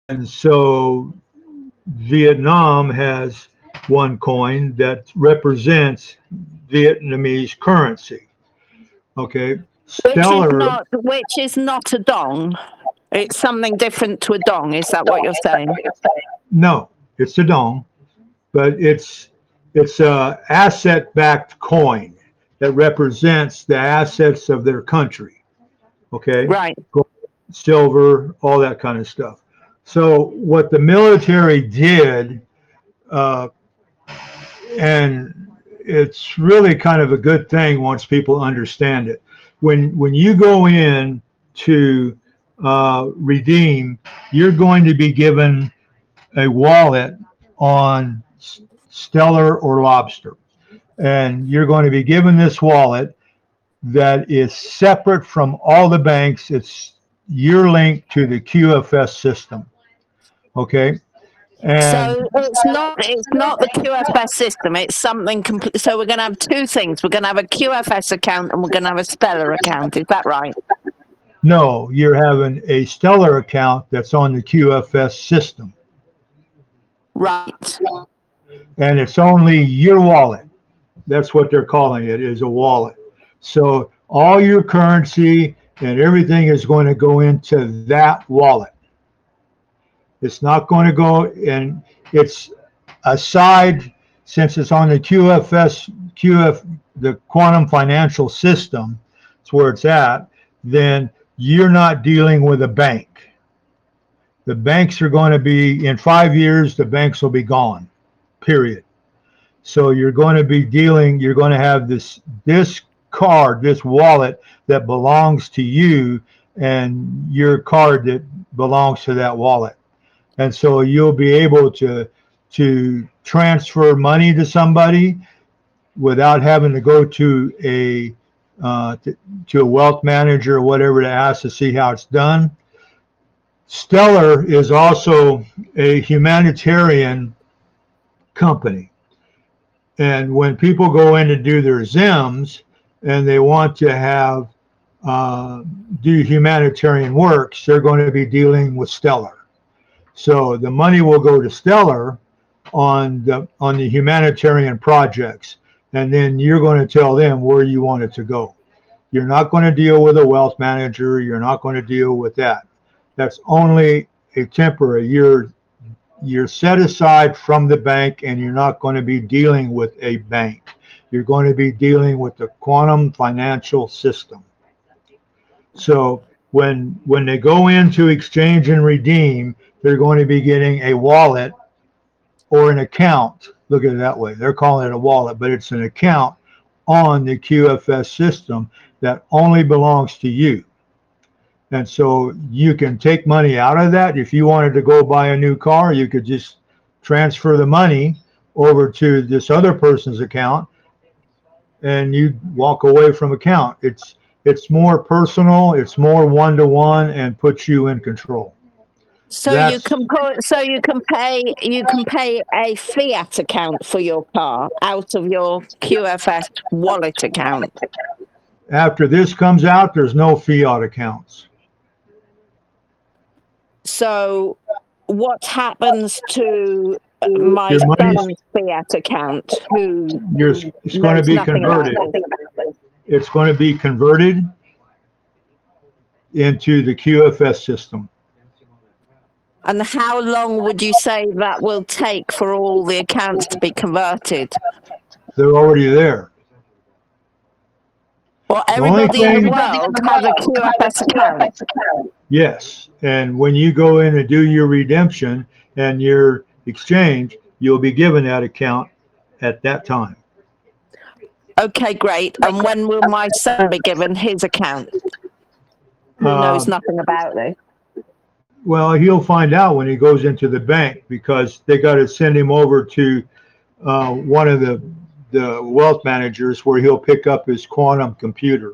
And so Vietnam has one coin that represents Vietnamese currency. Okay. Stellar, Which is not a dong. It's something different to a dong. Is that what you're saying? no, it's a dong, but it's a asset backed coin that represents the assets of their country. Okay. Right. Gold, silver, all that kind of stuff. So what the military did, uh, and it's really kind of a good thing once people understand it. When you go in to redeem, you're going to be given a wallet on Stellar or Lobster, and you're going to be given this wallet that is separate from all the banks. It's you're linked to the QFS system. Okay, and So it's not the QFS system. It's something complete. So we're going to have two things. We're going to have a QFS account and we're going to have a Stellar account. Is that right? no, you're having a Stellar account that's on the QFS system, Right. and it's only your wallet. That's what they're calling it, is a wallet. So all your currency and everything is going to go into that wallet. It's not going to go, and it's aside, since it's on the the quantum financial system, it's where it's at, then you're not dealing with a bank. The banks are going to be, in 5 years, the banks will be gone, period. So you're going to have this card, this wallet that belongs to you, and your card that belongs to that wallet. And so you'll be able to transfer money to somebody without having to go to a wealth manager or whatever to ask to see how it's done. Stellar is also a humanitarian company. And when people go in to do their ZIMs and they want to have do humanitarian works, they're going to be dealing with Stellar. So the money will go to Stellar on the humanitarian projects, and then you're going to tell them where you want it to go. You're not going to deal with a wealth manager. You're not going to deal with that. That's only a temporary. You're set aside from the bank, and you're not going to be dealing with a bank. You're going to be dealing with the quantum financial system. So when they go into exchange and redeem, they're going to be getting a wallet or an account. Look at it that way. They're calling it a wallet, but it's an account on the QFS system that only belongs to you. And so you can take money out of that. If you wanted to go buy a new car, you could just transfer the money over to this other person's account and you walk away from account. It's more personal, it's more one-to-one, and puts you in control. So you can pay a fiat account for your car out of your QFS wallet account. After this comes out, there's no fiat accounts. So what happens to my son's fiat account it's going to be converted. It's going to be converted into the QFS system. And how long would you say that will take for all the accounts to be converted? They're already there. Well, everybody in the world has a QFS account. Yes, and when you go in and do your redemption and your exchange, you'll be given that account at that time. Okay, great. And when will my son be given his account? Who knows nothing about this? Well, he'll find out when he goes into the bank because they got to send him over to one of the wealth managers where he'll pick up his quantum computer.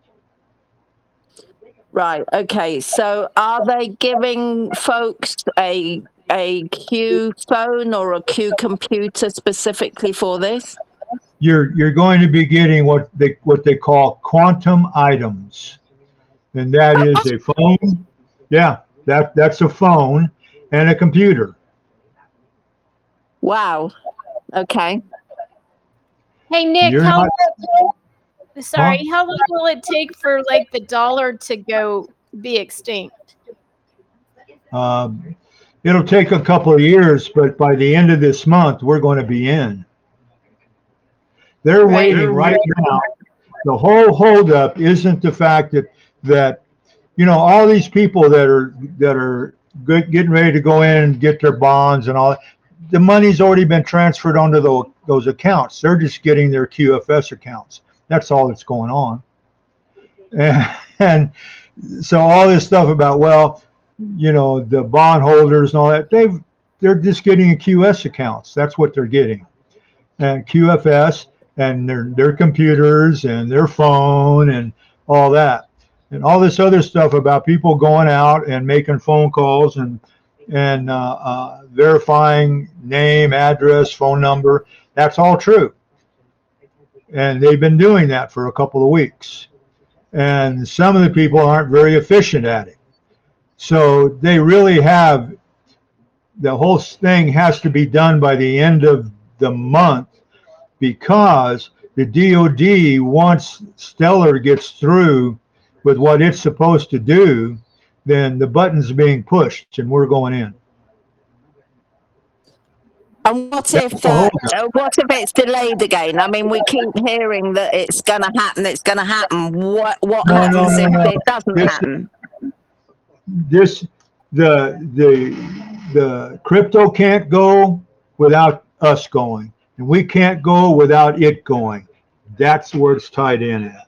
Right. Okay. So are they giving folks a Q phone or a Q computer specifically for this? You're going to be getting what they call quantum items, and that is a phone. Yeah, that's a phone, and a computer. Wow. Okay. Hey Nick, You're how not- sorry, how long will it take for like the dollar to go be extinct? It'll take a couple of years, but by the end of this month, we're going to be in. They're Right. waiting right now. The whole holdup isn't the fact that all these people that are getting ready to go in and get their bonds and all. The money's already been transferred onto those accounts. They're just getting their QFS accounts. That's all that's going on. And so all this stuff about, the bondholders and all that, they're just getting QS accounts. That's what they're getting. And QFS and their computers and their phone and all that. And all this other stuff about people going out and making phone calls and verifying name, address, phone number. That's all true. And they've been doing that for a couple of weeks. And some of the people aren't very efficient at it. So they really have, the whole thing has to be done by the end of the month, because the DOD, once Stellar gets through with what it's supposed to do, then the button's being pushed and we're going in. And what if it's delayed again? I mean, we keep hearing that it's going to happen. It's going to happen. What happens if it doesn't happen? The crypto can't go without us going, and we can't go without it going. That's where it's tied in at.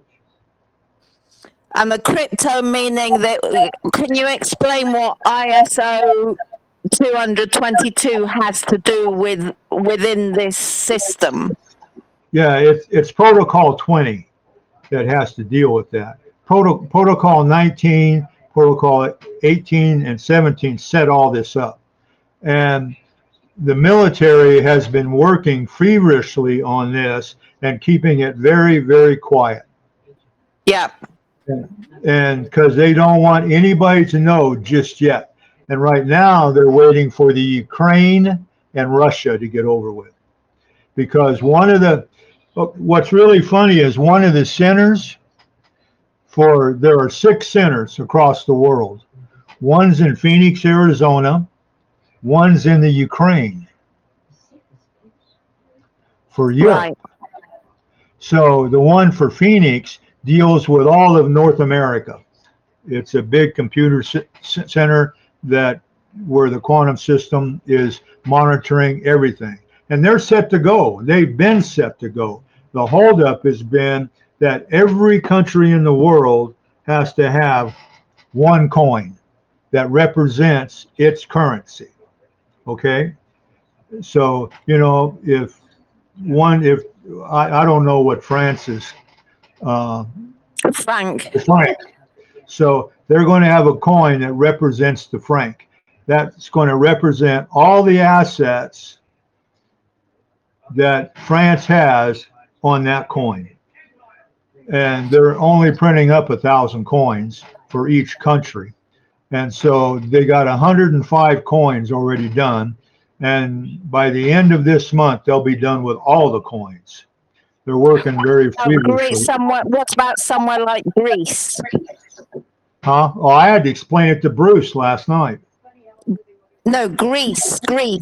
And the crypto meaning that, can you explain what ISO 222 has to do within this system? Yeah, it's protocol 20 that has to deal with that. Protocol 19, protocol 18, and 17 set all this up. And the military has been working feverishly on this and keeping it very, very quiet. Yeah. And because they don't want anybody to know just yet. And right now they're waiting for the Ukraine and Russia to get over with. Because what's really funny is one of the centers there are 6 centers across the world. One's in Phoenix, Arizona. One's in the Ukraine for Europe. Right. So the one for Phoenix deals with all of North America. It's a big computer center where the quantum system is monitoring everything. And they're set to go. They've been set to go. The holdup has been that every country in the world has to have one coin that represents its currency. Okay? So, if I don't know what France is. Franc. The franc. So they're going to have a coin that represents the franc. That's going to represent all the assets that France has on that coin. And they're only printing up 1,000 coins for each country. And so they got 105 coins already done. And by the end of this month, they'll be done with all the coins. They're working very feverishly. What about somewhere like Greece? Huh? Oh, I had to explain it to Bruce last night. No, Greece.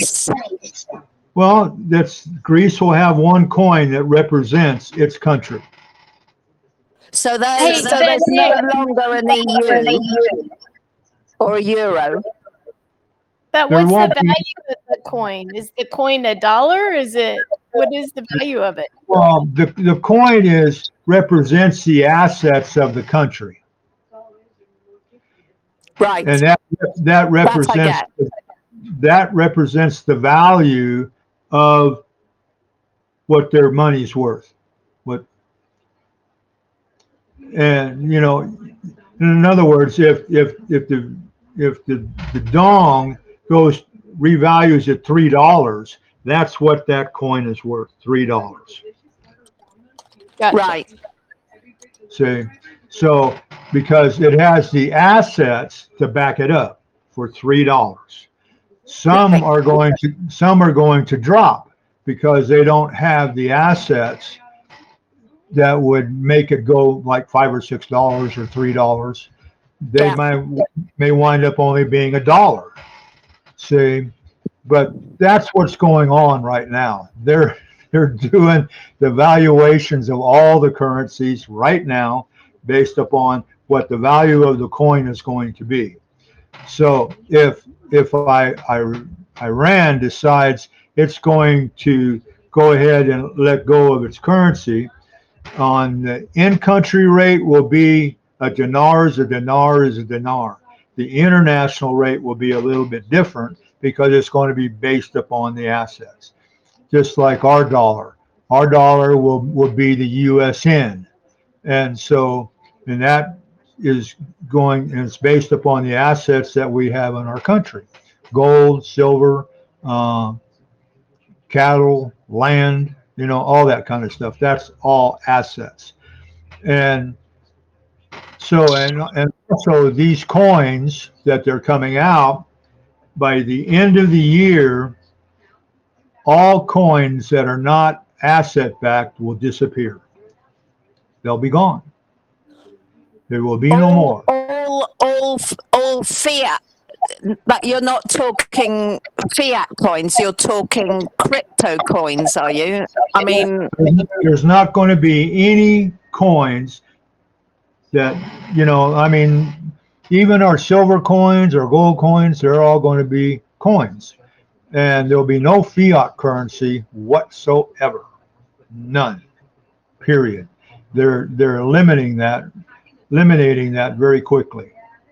Well, Greece will have one coin that represents its country. So there's no longer an EU or a euro. But what's the value of the coin? Is the coin $1? What is the value of it? Well, the coin represents the assets of the country. Right. And that represents the value of what their money's worth. In other words, if the dong revalues at $3, that's what that coin is worth, $3. Gotcha. Right. See, so because it has the assets to back it up for $3. Some are going to drop because they don't have the assets that would make it go like $5 or $6 or $3. They Yeah. may wind up only being $1. See, but that's what's going on right now. They're doing the valuations of all the currencies right now based upon what the value of the coin is going to be. So if Iran decides it's going to go ahead and let go of its currency, on the in-country rate will be a dinar is a dinar is a dinar. The international rate will be a little bit different because it's going to be based upon the assets. Just like our dollar. Our dollar will be the USN. And so, and that is going, and it's based upon the assets that we have in our country. Gold, silver, cattle, land, all that kind of stuff. That's all assets. And so, and also these coins that they're coming out, by the end of the year, all coins that are not asset backed will disappear. They'll be gone. There will be no more. All fiat. But you're not talking fiat coins. You're talking crypto coins, are you? I mean, there's not going to be any coins that, I mean, even our silver coins or gold coins, they're all going to be coins. And there'll be no fiat currency whatsoever. None. Period. They're eliminating that very quickly.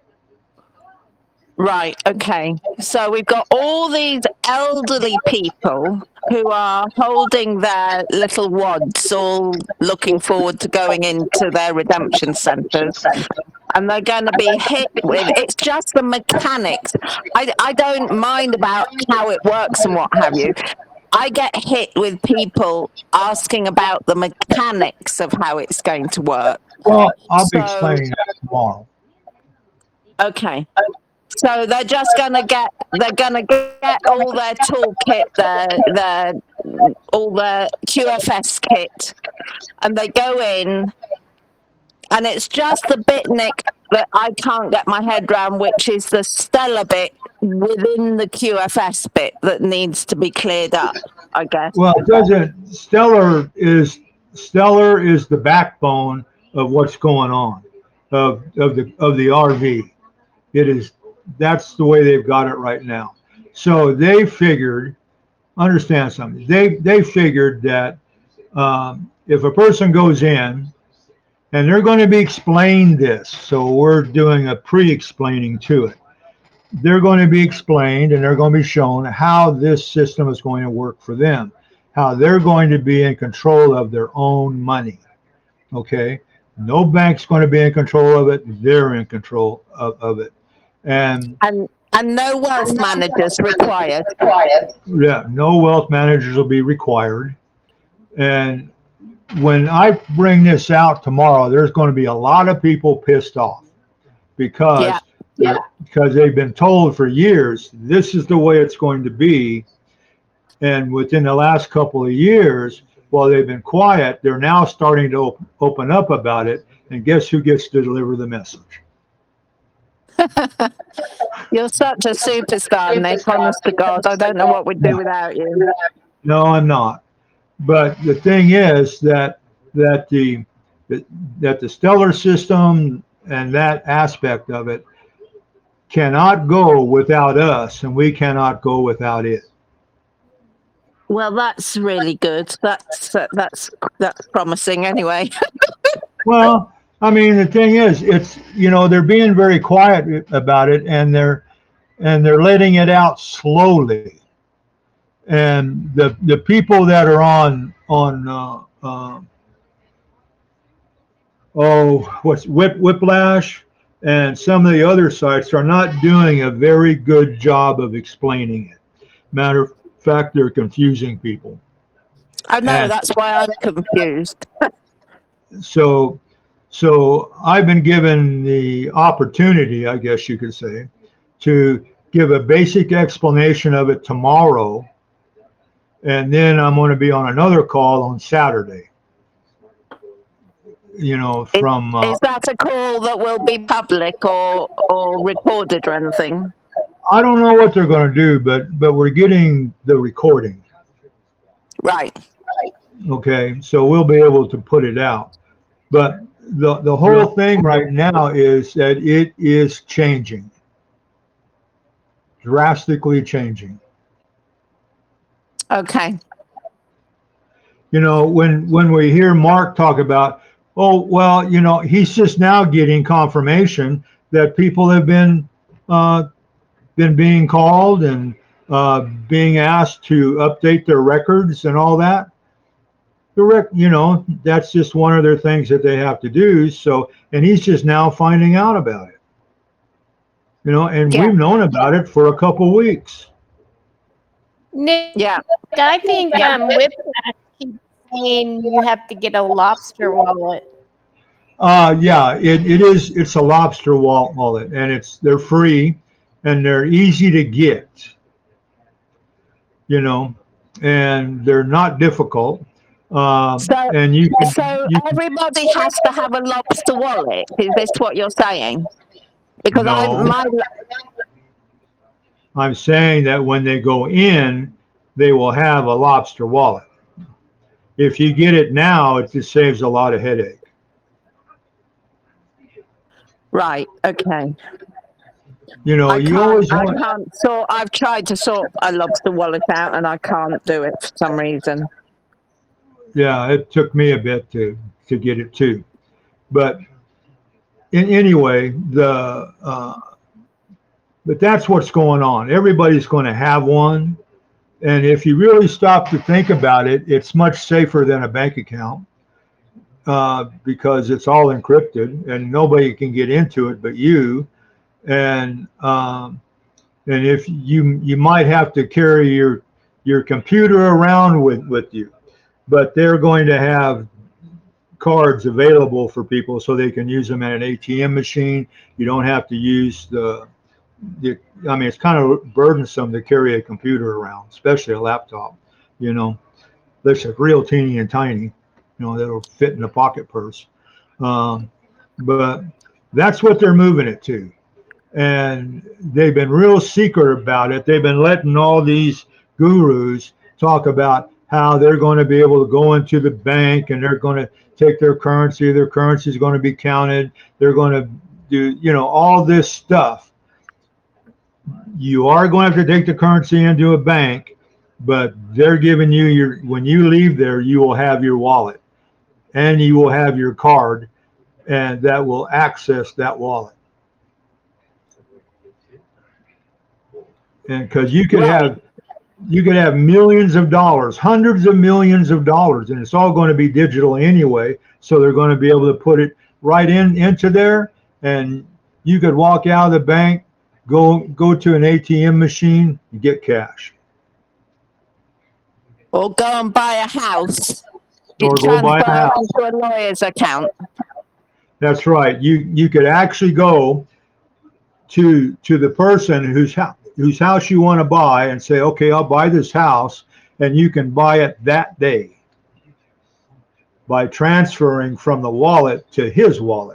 right, okay. So we've got all these elderly people who are holding their little wads, all looking forward to going into their redemption centers. And they're going to be hit with, it's just the mechanics. I don't mind about how it works and what have you. I get hit with people asking about the mechanics of how it's going to work. Well, I'll be explaining that tomorrow. Okay. So they're just gonna get all their toolkit, all their QFS kit, and they go in, and it's just the bit, Nick, that I can't get my head around, which is the Stellar bit within the QFS bit that needs to be cleared up, I guess. Well, it doesn't. Stellar is the backbone of what's going on of the RV. It is. That's the way they've got it right now. So they figured, understand something. They figured that if a person goes in, and they're going to be explained this, so we're doing a pre-explaining to it. They're going to be explained, and they're going to be shown how this system is going to work for them, how they're going to be in control of their own money. Okay, no bank's going to be in control of it. They're in control of it. And no wealth managers required. Yeah, no wealth managers will be required. And when I bring this out tomorrow, there's going to be a lot of people pissed off because they've been told for years this is the way it's going to be. And within the last couple of years, while they've been quiet, they're now starting to open up about it. And guess who gets to deliver the message? You're such a superstar, Nick. Honest to God, I don't know what we'd do without you. No, I'm not. But the thing is that the stellar system and that aspect of it cannot go without us, and we cannot go without it. Well, that's really good. That's promising, anyway. Well, I mean, the thing is, it's they're being very quiet about it, and they're letting it out slowly. And the people that are on Whiplash and some of the other sites are not doing a very good job of explaining it. Matter of fact, they're confusing people. I know, that's why I'm confused. So I've been given the opportunity, I guess you could say, to give a basic explanation of it tomorrow, and then I'm going to be on another call on Saturday. You know, from Is that a call that will be public or recorded or anything? I don't know what they're going to do, but we're getting the recording. Right. Okay, so we'll be able to put it out. But the whole thing right now is that it is changing, drastically changing. Okay. You know, when we hear Mark talk about, oh, well, you know, he's just now getting confirmation that people have been being called and being asked to update their records and all that. You know, that's just one of their things that they have to do. So, and he's just now finding out about it. You know, and Yeah. we've known about it for a couple weeks. Nick, Yeah. I think Whiplash keeps saying you have to get a lobster wallet. Yeah, it is. It's a lobster wallet, and they're free, and they're easy to get. You know, and they're not difficult. And you can. So everybody has to have a lobster wallet. Is this what you're saying? Because No. I'm saying that when they go in, they will have a lobster wallet. If you get it now, it just saves a lot of headache. Right. Okay. You know, I've tried to sort a lobster wallet out and I can't do it for some reason. Yeah, it took me a bit to get it too. But anyway, but that's what's going on. Everybody's going to have one. And if you really stop to think about it, it's much safer than a bank account because it's all encrypted and nobody can get into it but you. And if you might have to carry your computer around with you, but they're going to have cards available for people so they can use them at an ATM machine. You don't have to use I mean, it's kind of burdensome to carry a computer around, especially a laptop, you know, that's real teeny and tiny, you know, that'll fit in a pocket purse. But that's what they're moving it to. And they've been real secret about it. They've been letting all these gurus talk about how they're going to be able to go into the bank and they're going to take their currency is going to be counted. They're going to do, you know, all this stuff. You are going to have to take the currency into a bank, but they're giving you when you leave there, you will have your wallet and you will have your card, and that will access that wallet. And because you could have millions of dollars, hundreds of millions of dollars, and it's all going to be digital anyway. So they're going to be able to put it right into there, and you could walk out of the bank, go to an ATM machine, and get cash. Or go and buy a house. Or go buy a house into a lawyer's account. That's right. You could actually go to the person whose house you want to buy and say, okay, I'll buy this house, and you can buy it that day by transferring from the wallet to his wallet.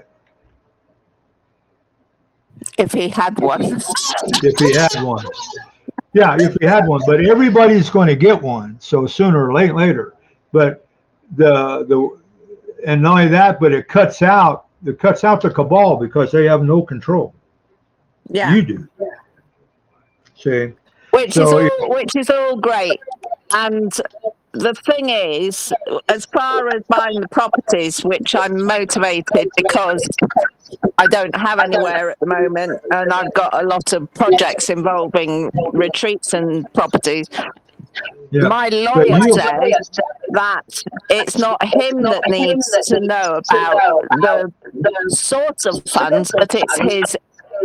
If he had one. If he had one. Yeah, if he had one. But everybody's going to get one, so sooner or later. But and not only that, but it cuts out the cabal because they have no control. Yeah. You do. See? Which is all great. And the thing is, as far as buying the properties, which I'm motivated because I don't have anywhere at the moment, and I've got a lot of projects involving retreats and properties. Yeah. My lawyer says that it's not him that needs to know about the sort of funds, but it's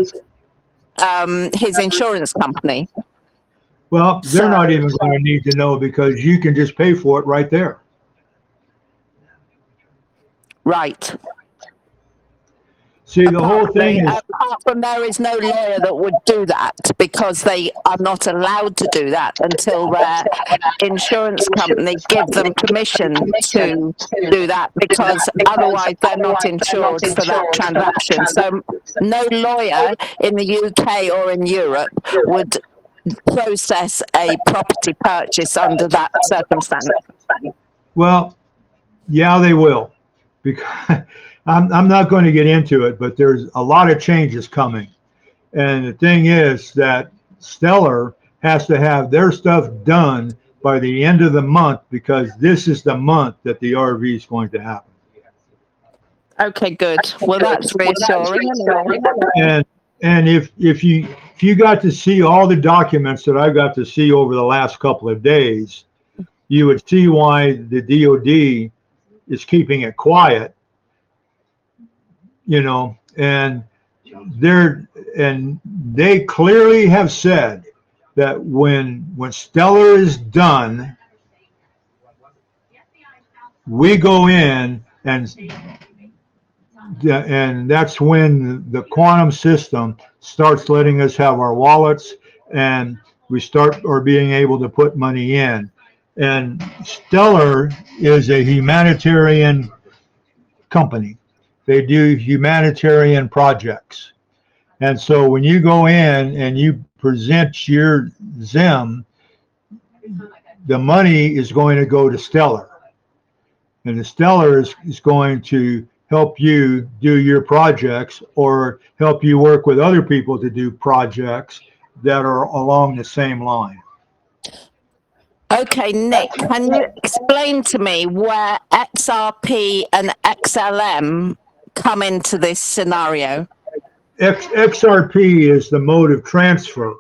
his insurance company. Well, they're not even going to need to know because you can just pay for it right there. Right. See, the whole thing is, apart from there is no lawyer that would do that because they are not allowed to do that until their insurance company give them permission to do that, because otherwise they're not insured for that transaction. So no lawyer in the UK or in Europe would process a property purchase under that circumstance. well, yeah, they will, because I'm not going to get into it, but there's a lot of changes coming. And the thing is that Stellar has to have their stuff done by the end of the month, because this is the month that the RV is going to happen. Okay, good. Well, that's reassuring. And if you got to see all the documents that I got to see over the last couple of days, you would see why the DOD is keeping it quiet, you know, and they clearly have said that when Stellar is done, we go in and that's when the quantum system starts letting us have our wallets, and we start or being able to put money in. And Stellar is a humanitarian company. They do humanitarian projects. And so when you go in and you present your Zim, the money is going to go to Stellar. And the Stellar is going to help you do your projects or help you work with other people to do projects that are along the same line. Okay, Nick, can you explain to me where XRP and XLM come into this scenario? XRP is the mode of transfer.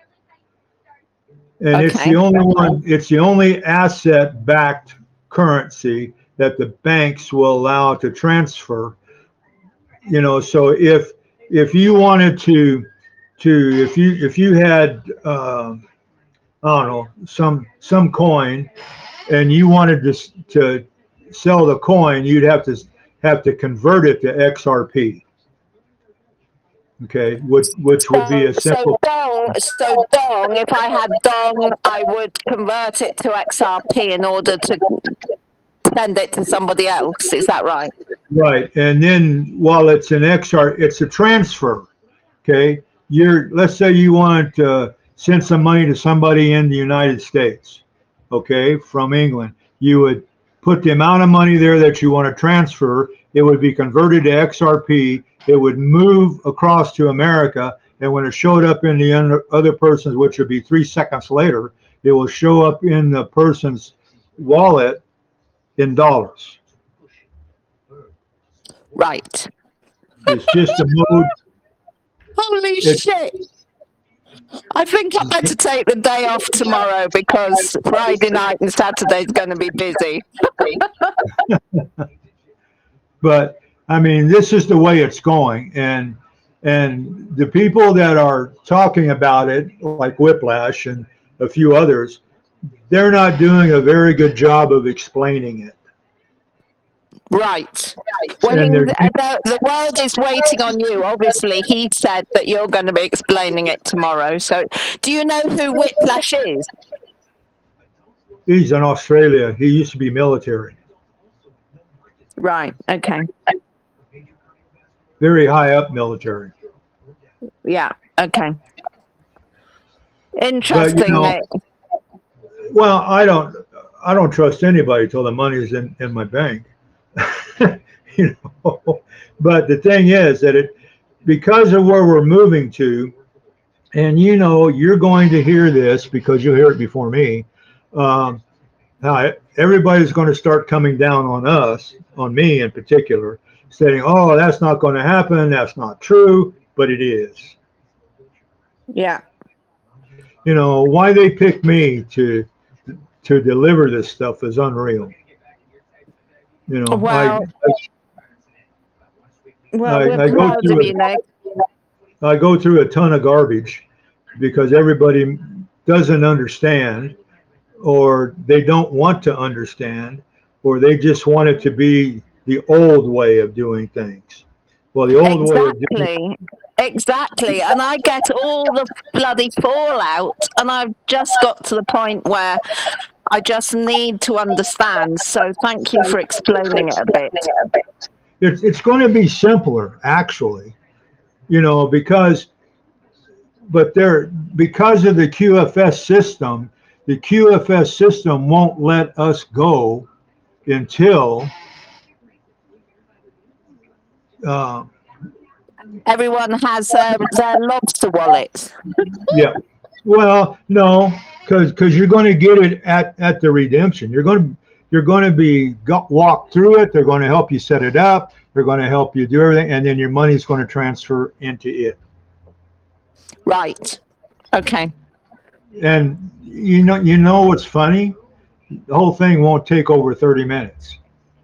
And it's the only one, it's the only asset-backed currency that the banks will allow to transfer. You know, so if you wanted to if you had I don't know, some coin, and you wanted to sell the coin, you'd have to convert it to XRP. Okay, which would be a simple. So Dong, if I had Dong, I would convert it to XRP in order to send it to somebody else. Is that right? Right, and then while it's an XR, it's a transfer. Okay, let's say you want to send some money to somebody in the United States. Okay, from England, you would put the amount of money there that you want to transfer. It would be converted to XRP. It would move across to America, and when it showed up in the other person's, which would be 3 seconds later, it will show up in the person's wallet in dollars. Right. It's just a mode. Holy shit. I think I better take the day off tomorrow because Friday night and Saturday is going to be busy. But I mean, this is the way it's going, and the people that are talking about it, like Whiplash and a few others, they're not doing a very good job of explaining it. Right. Well, the world is waiting on you. Obviously, he said that you're going to be explaining it tomorrow. So, do you know who Whiplash is? He's in Australia. He used to be military. Right. Okay. Very high up military. Yeah. Okay. Interesting. But, you know, well, I don't trust anybody till the money's in my bank. You know, but the thing is that because of where we're moving to, and you know, you're going to hear this because you'll hear it before me. Now everybody's going to start coming down on us, on me in particular, saying, "Oh, that's not going to happen. That's not true," but it is. Yeah. You know, why they pick me to deliver this stuff is unreal. You know, well, I go through a ton of garbage because everybody doesn't understand, or they don't want to understand, or they just want it to be the old way of doing things. Well, the old way of doing Exactly. And I get all the bloody fallout, and I've just got to the point where I just need to understand. So thank you for explaining it a bit. it's going to be simpler, actually, because because of the QFS system won't let us go until Everyone has their lobster wallets. yeah. Well, no, because you're going to get it at the redemption. You're going to be walked through it. They're going to help you set it up. They're going to help you do everything, and then your money's going to transfer into it. Right. Okay. And you know what's funny? The whole thing won't take over 30 minutes.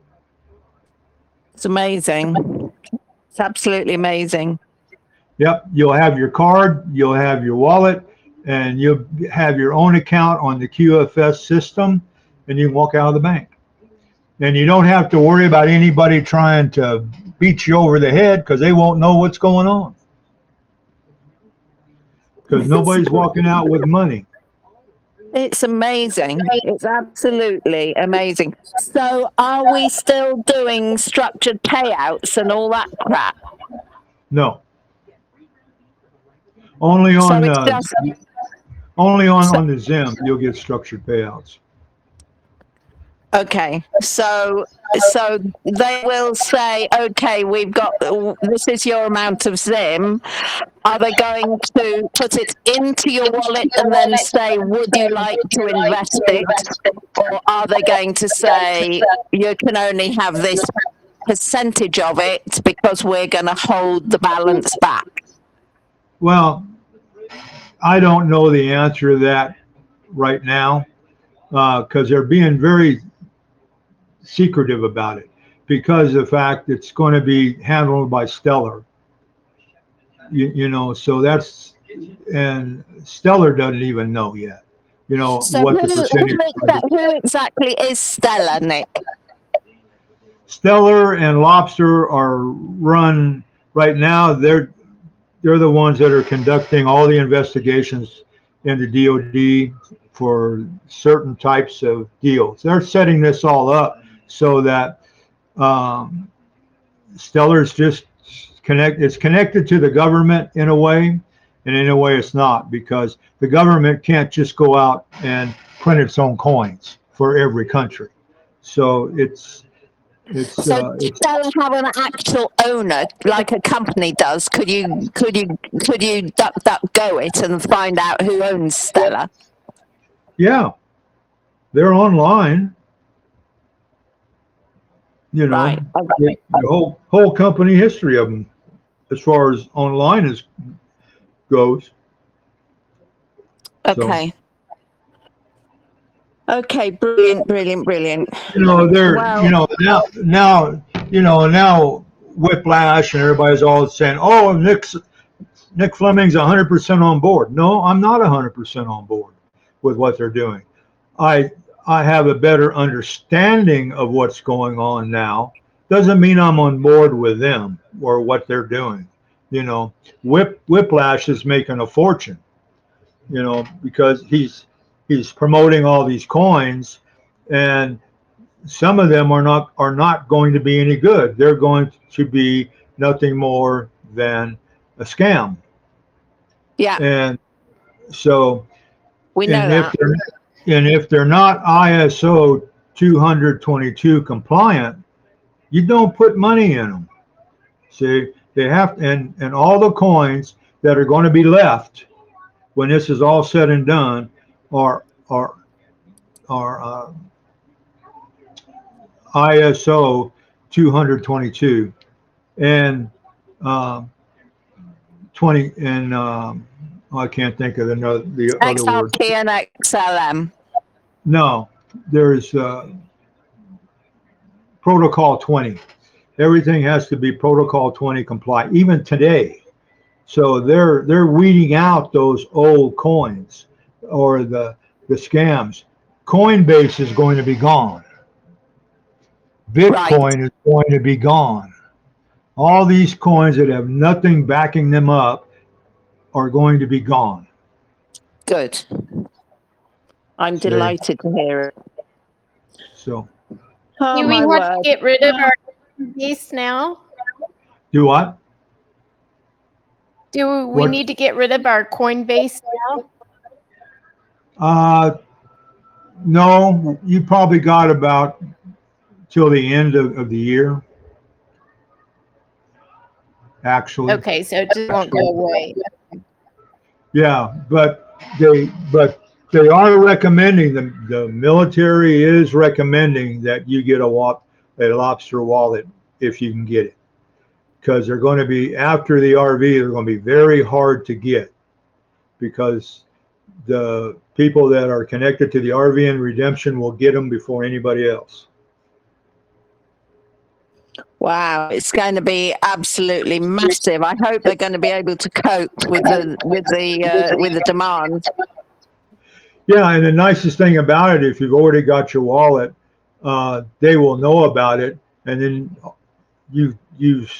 It's amazing. It's absolutely amazing. Yep, you'll have your card, you'll have your wallet, and you'll have your own account on the QFS system, and you can walk out of the bank. And you don't have to worry about anybody trying to beat you over the head because they won't know what's going on. Because nobody's walking out with money. It's amazing. It's absolutely amazing. So are we still doing structured payouts and all that crap? No. Only on So it's just, on the Zim you'll get structured payouts. okay. So they will say, okay, we've got, this is your amount of Zim. Are they going to put it into your wallet and then say, would you like to invest it? Or are they going to say, you can only have this percentage of it because we're going to hold the balance back? Well, I don't know the answer to that right now because they're being very secretive about it because of the fact it's going to be handled by Stellar. So that's, and Stellar doesn't even know yet, So what the percentage. who exactly is Stellar, Nick? Stellar and Lobster are run right now. They're the ones that are conducting all the investigations in the DOD for certain types of deals. They're setting this all up so that Stellar's just it's connected to the government in a way, and in a way it's not, because the government can't just go out and print its own coins for every country. So So Stellar have an actual owner, like a company does. Could you DuckDuckGo it and find out who owns Stellar? Yeah, they're online. Right. Okay. The whole company history of them, as far as online goes. Okay. Okay, brilliant. They're Well, now Whiplash and everybody's all saying, "Oh, Nick Fleming's 100% on board." No, I'm not 100% on board with what they're doing. I have a better understanding of what's going on now. Doesn't mean I'm on board with them or what they're doing. Whiplash is making a fortune, because he's promoting all these coins, and some of them are not going to be any good. They're going to be nothing more than a scam. Yeah. And so we know that. If they're not ISO 222 compliant, you don't put money in them. See, they have, and all the coins that are going to be left when this is all said and done are ISO 222 and 20 and I can't think of the other word. XRP and XLM. No, there's Protocol 20. Everything has to be Protocol 20 compliant, even today. So they're weeding out those old coins or the scams. Coinbase is going to be gone. Bitcoin is going to be gone. all these coins that have nothing backing them up are going to be gone. Good. I'm See? delighted to hear it. So, Oh, Do we my have word. to get rid of our base now? do what? Do we What? need to get rid of our Coinbase now? No, you probably got about till the end of the year. Actually, Okay, so it just won't go away. yeah, but they are recommending, the military is recommending that you get a lobster wallet if you can get it, because they're going to be after the RV. They're going to be very hard to get because the people that are connected to the RV and redemption will get them before anybody else. Wow, it's going to be absolutely massive. I hope they're going to be able to cope with the demand. Yeah, and the nicest thing about it, if you've already got your wallet, they will know about it, and then you've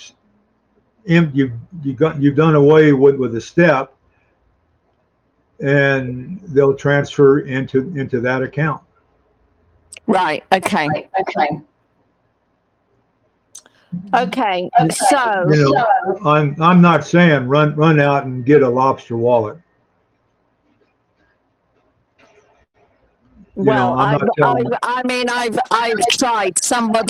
done away with a step, and they'll transfer into that account. Right. Okay. Okay. So, You know, I'm not saying run out and get a lobster wallet. well, I'm not telling you. I mean, I've tried.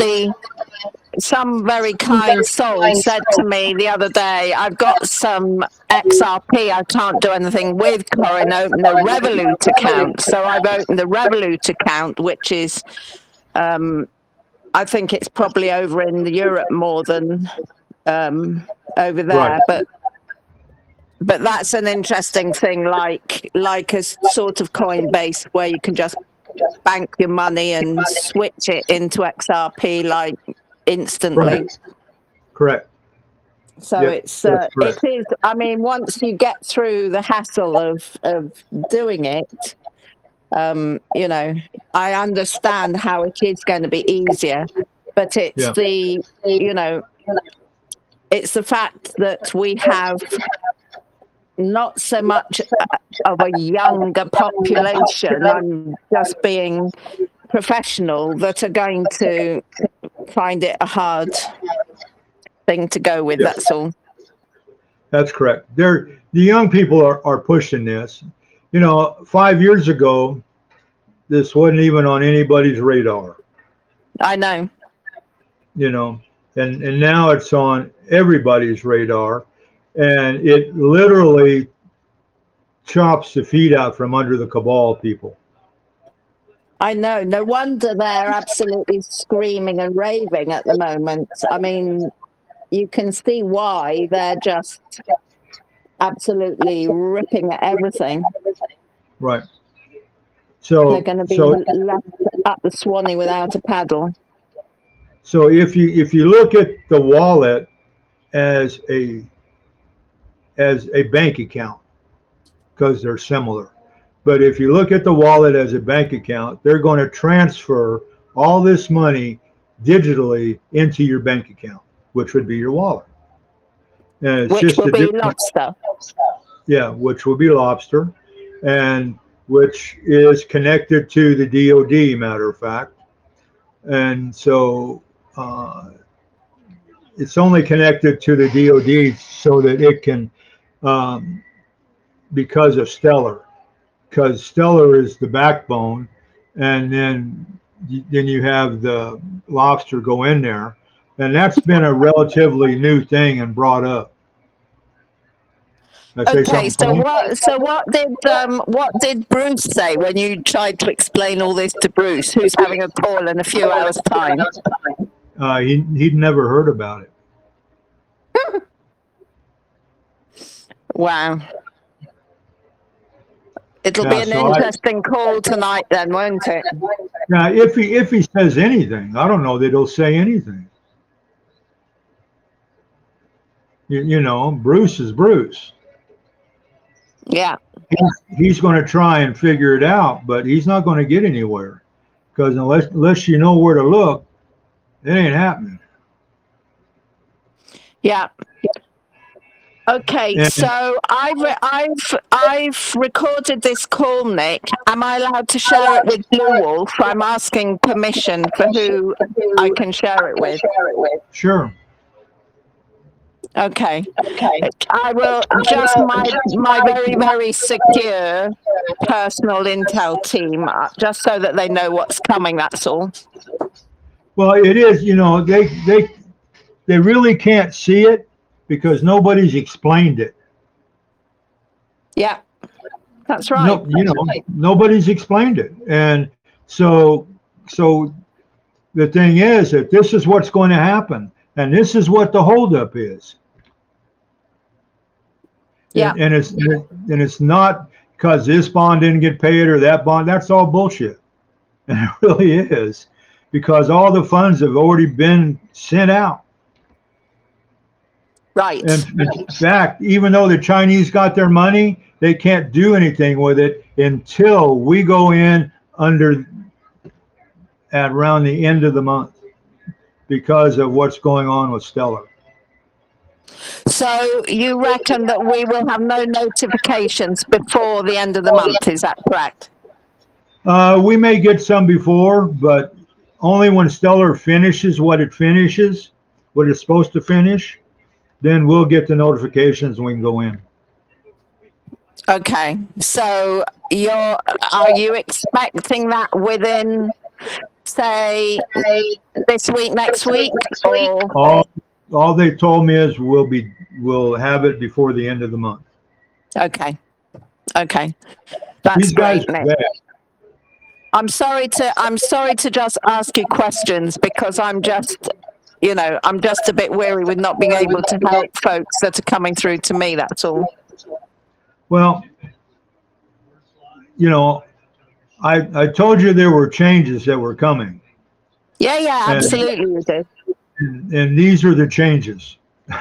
Some very kind soul said to me the other day, I've got some XRP I can't do anything with, Corinne. Open a Revolut account. So I've opened the Revolut account, which is, I think it's probably over in Europe more than over there. Right. But that's an interesting thing, like a sort of Coinbase where you can just bank your money and switch it into XRP like instantly. Right. Correct. So Yep, it's that's correct. it is. I mean, once you get through the hassle of doing it, you know, I understand how it is going to be easier, but it's Yeah. you know, it's the fact that we have not so much of a younger population. I'm just being professional that are going to find it a hard thing to go with. Yeah. That's all. That's correct. The young people are pushing this. You know, 5 years ago, this wasn't even on anybody's radar. I know. You know, and now it's on everybody's radar, and it literally chops the feet out from under the cabal people. I know. No wonder they're absolutely screaming and raving at the moment. I mean, you can see why they're just absolutely ripping at everything. Right. So they're going to be left up the Swanee without a paddle. So if you look at the wallet as a bank account, because they're similar, but if you look at the wallet as a bank account, they're going to transfer all this money digitally into your bank account, which would be your wallet. And it's which just will be Lobster. Yeah, which will be Lobster, and which is connected to the DoD, matter of fact. And so it's only connected to the DoD so that it can, because of Stellar, because Stellar is the backbone, and then you have the Lobster go in there, and that's been a relatively new thing and brought up. Okay, so what did Bruce say when you tried to explain all this to Bruce, who's having a call in a few hours' time? He'd never heard about it. Wow. It'll be an interesting call tonight then, won't it? Now, if he says anything, I don't know that he'll say anything. You know, Bruce is Bruce. Yeah. He's going to try and figure it out, but he's not going to get anywhere, because unless you know where to look, it ain't happening. Yeah. Okay, And- so I've recorded this call, Nick. Am I allowed to share it with Blue Wolf? I'm asking permission for who I can share it with. Sure. Okay. I will just my very, very secure personal intel team, just so that they know what's coming, that's all. Well, it is, they really can't see it because nobody's explained it. Yeah, that's right. No, nobody's explained it. And so the thing is that this is what's going to happen. And this is what the holdup is. Yeah. And it's not because this bond didn't get paid or that bond. That's all bullshit. And it really is, because all the funds have already been sent out. Right. And in fact, even though the Chinese got their money, they can't do anything with it until we go in at around the end of the month because of what's going on with Stellar. So you reckon that we will have no notifications before the end of the month, is that correct? We may get some before, but only when Stellar finishes what it's supposed to finish, then we'll get the notifications and we can go in. Okay. So are you expecting that within, say, this week, next week, or? All they told me is we'll have it before the end of the month. Okay. That's These guys great, are Nick. bad. I'm sorry to just ask you questions because I'm just a bit weary with not being able to help folks that are coming through to me, that's all. Well, I told you there were changes that were coming. Yeah, absolutely you did. And these are the changes.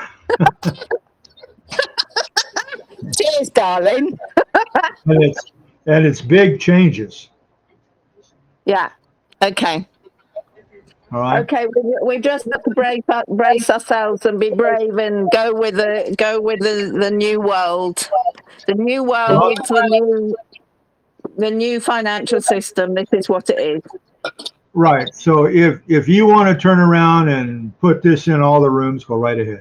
Cheers, darling. and it's big changes. Yeah. Okay. All right. Okay. We just have to brace ourselves and be brave and go with the new world. The new world, the new financial system. This is what it is. Right. So if you want to turn around and put this in all the rooms, go right ahead.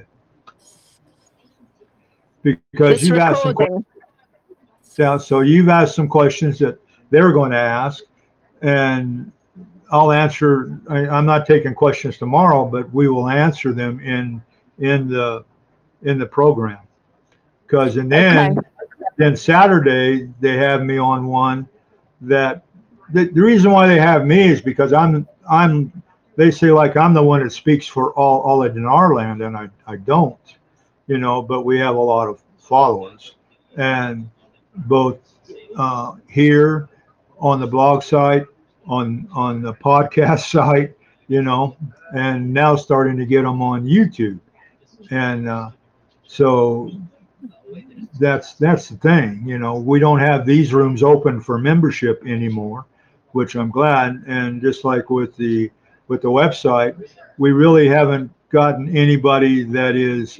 Because you've asked some questions. So you've asked some questions that they're going to ask, and I'll answer. I'm not taking questions tomorrow, but we will answer them in the program. Because then Saturday they have me on one that. The reason why they have me is because they say like I'm the one that speaks for all of Dinar land, and I don't, but we have a lot of followers, and both here on the blog site, on the podcast site, and now starting to get them on YouTube, and so that's the thing, we don't have these rooms open for membership anymore, which I'm glad. And just like with the website, we really haven't gotten anybody that is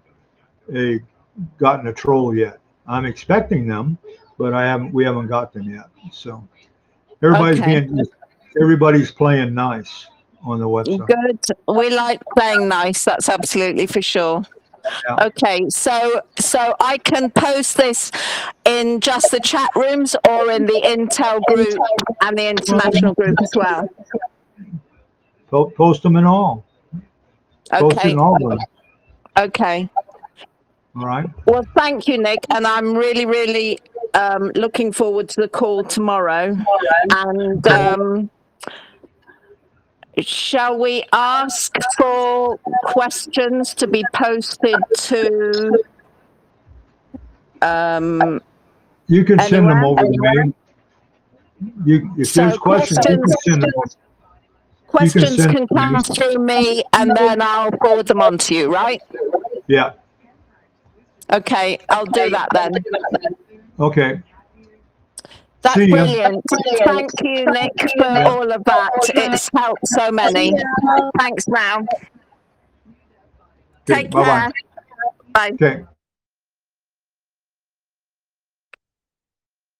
gotten a troll yet. I'm expecting them, but we haven't got them yet. So everybody's playing nice on the website. Good. We like playing nice. That's absolutely for sure. Yeah. Okay, so I can post this in just the chat rooms or in the Intel group and the international group as well. Post them in all. Post it in all of them. Okay. All right. Well, thank you, Nick, and I'm really, really looking forward to the call tomorrow. And shall we ask for questions to be posted to? You can send them over to me. If there's questions, you can send them. Questions can come through me, and then I'll forward them on to you, right? Yeah. Okay, I'll do that then. Okay. That's brilliant. Thank you, Nick, for all of that. It's helped so many. Thanks now. Take Bye-bye. care. Bye. Okay.